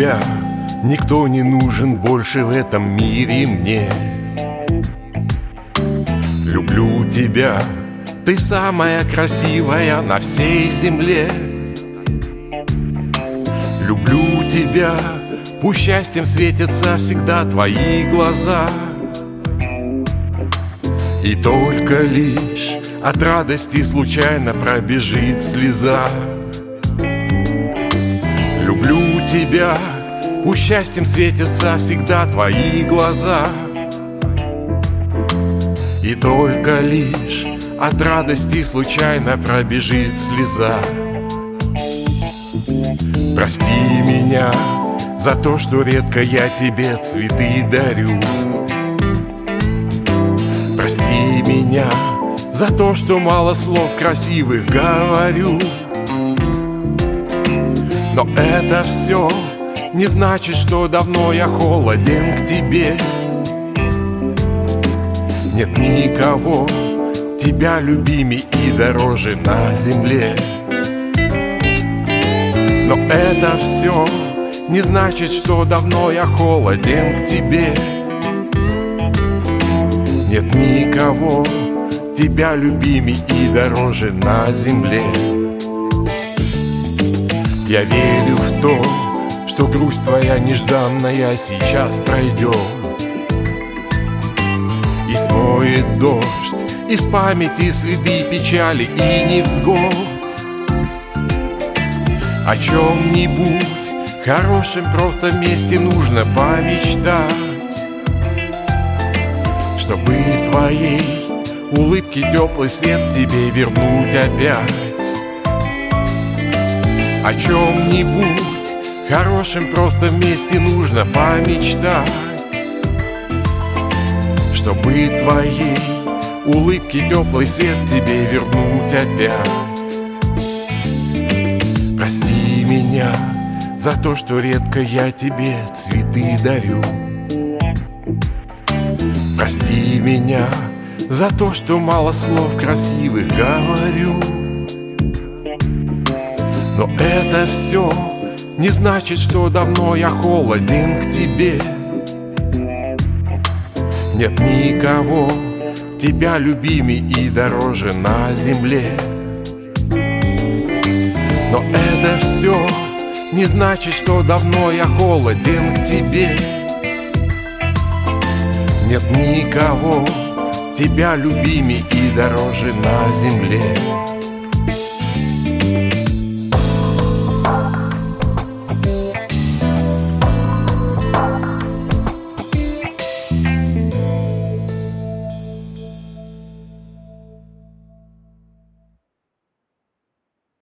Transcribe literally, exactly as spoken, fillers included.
тебя никто не нужен больше в этом мире мне. Люблю тебя, ты самая красивая на всей земле. Люблю тебя, пусть счастьем светятся всегда твои глаза. И только лишь от радости случайно пробежит слеза. Люблю тебя, пусть счастьем светятся всегда твои глаза. И только лишь от радости случайно пробежит слеза. Прости меня за то, что редко я тебе цветы дарю. Прости меня за то, что мало слов красивых говорю. Но это все не значит, что давно я холоден к тебе. Нет никого тебя любимей и дороже на земле. Но это все не значит, что давно я холоден к тебе. Нет никого тебя любимей и дороже на земле. Я верю в то, что грусть твоя нежданная сейчас пройдет и смоет дождь из памяти следы печали и невзгод. О чем-нибудь хорошем просто вместе нужно помечтать, чтобы твоей улыбки теплый свет тебе вернуть опять. О чем-нибудь хорошем просто вместе нужно помечтать, чтобы твоей улыбки теплый свет тебе вернуть опять. Прости меня за то, что редко я тебе цветы дарю. Прости меня за то, что мало слов красивых говорю. Но это все не значит, что давно я холоден к тебе. Нет никого тебя любимей и дороже на земле. Но это все не значит, что давно я холоден к тебе. Нет никого тебя любимей и дороже на земле.